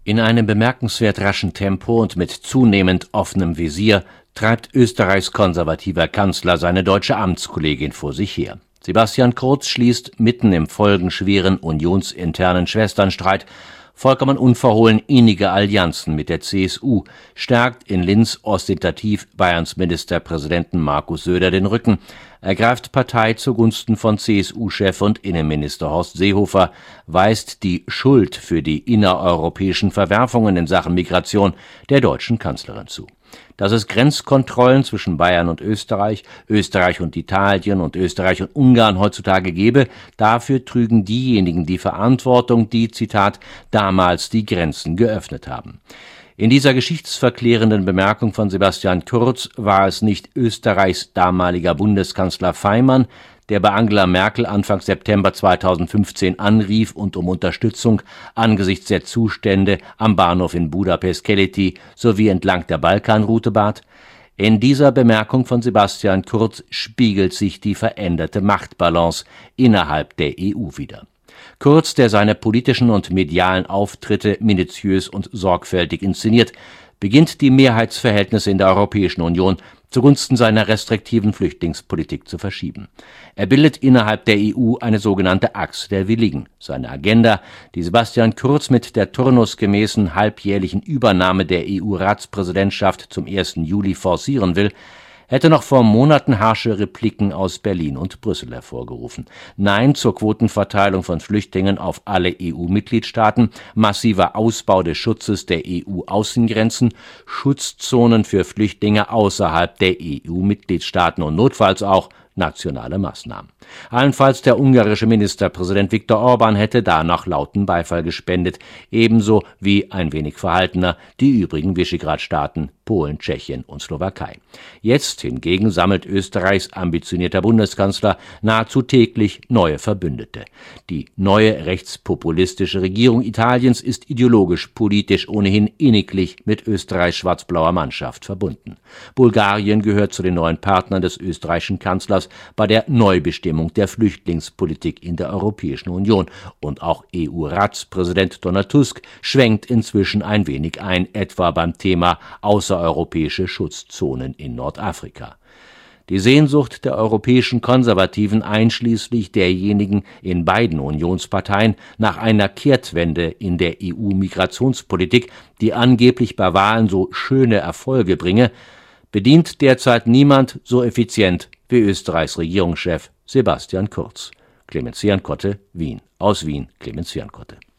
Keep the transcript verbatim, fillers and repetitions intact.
In einem bemerkenswert raschen Tempo und mit zunehmend offenem Visier treibt Österreichs konservativer Kanzler seine deutsche Amtskollegin vor sich her. Sebastian Kurz schließt mitten im folgenschweren unionsinternen Schwesternstreit vollkommen unverhohlen innige Allianzen mit der C S U, stärkt in Linz ostentativ Bayerns Ministerpräsidenten Markus Söder den Rücken, ergreift Partei zugunsten von C S U-Chef und Innenminister Horst Seehofer, weist die Schuld für die innereuropäischen Verwerfungen in Sachen Migration der deutschen Kanzlerin zu. Dass es Grenzkontrollen zwischen Bayern und Österreich, Österreich und Italien und Österreich und Ungarn heutzutage gebe, dafür trügen diejenigen die Verantwortung, die, Zitat, damals die Grenzen geöffnet haben. In dieser geschichtsverklärenden Bemerkung von Sebastian Kurz war es nicht Österreichs damaliger Bundeskanzler Faymann, der bei Angela Merkel Anfang September zweitausendfünfzehn anrief und um Unterstützung angesichts der Zustände am Bahnhof in Budapest-Keleti sowie entlang der Balkanroute bat. In dieser Bemerkung von Sebastian Kurz spiegelt sich die veränderte Machtbalance innerhalb der E U wider. Kurz, der seine politischen und medialen Auftritte minutiös und sorgfältig inszeniert, beginnt die Mehrheitsverhältnisse in der Europäischen Union zugunsten seiner restriktiven Flüchtlingspolitik zu verschieben. Er bildet innerhalb der E U eine sogenannte Achse der Willigen. Seine Agenda, die Sebastian Kurz mit der turnusgemäßen halbjährlichen Übernahme der E U-Ratspräsidentschaft zum ersten Juli forcieren will, hätte noch vor Monaten harsche Repliken aus Berlin und Brüssel hervorgerufen. Nein zur Quotenverteilung von Flüchtlingen auf alle E U-Mitgliedstaaten, massiver Ausbau des Schutzes der E U-Außengrenzen, Schutzzonen für Flüchtlinge außerhalb der E U-Mitgliedstaaten und notfalls auch nationale Maßnahmen. Allenfalls der ungarische Ministerpräsident Viktor Orban hätte danach lauten Beifall gespendet, ebenso wie ein wenig verhaltener die übrigen Visegrad-Staaten Polen, Tschechien und Slowakei. Jetzt hingegen sammelt Österreichs ambitionierter Bundeskanzler nahezu täglich neue Verbündete. Die neue rechtspopulistische Regierung Italiens ist ideologisch, politisch ohnehin inniglich mit Österreichs schwarz-blauer Mannschaft verbunden. Bulgarien gehört zu den neuen Partnern des österreichischen Kanzlers bei der Neubestimmung der Flüchtlingspolitik in der Europäischen Union. Und auch E U-Ratspräsident Donald Tusk schwenkt inzwischen ein wenig ein, etwa beim Thema außereuropäische Schutzzonen in Nordafrika. Die Sehnsucht der europäischen Konservativen, einschließlich derjenigen in beiden Unionsparteien, nach einer Kehrtwende in der E U-Migrationspolitik, die angeblich bei Wahlen so schöne Erfolge bringe, bedient derzeit niemand so effizient wie Österreichs Regierungschef Sebastian Kurz. Clemens Zirnkotte, Wien. Aus Wien, Clemens Zirnkotte.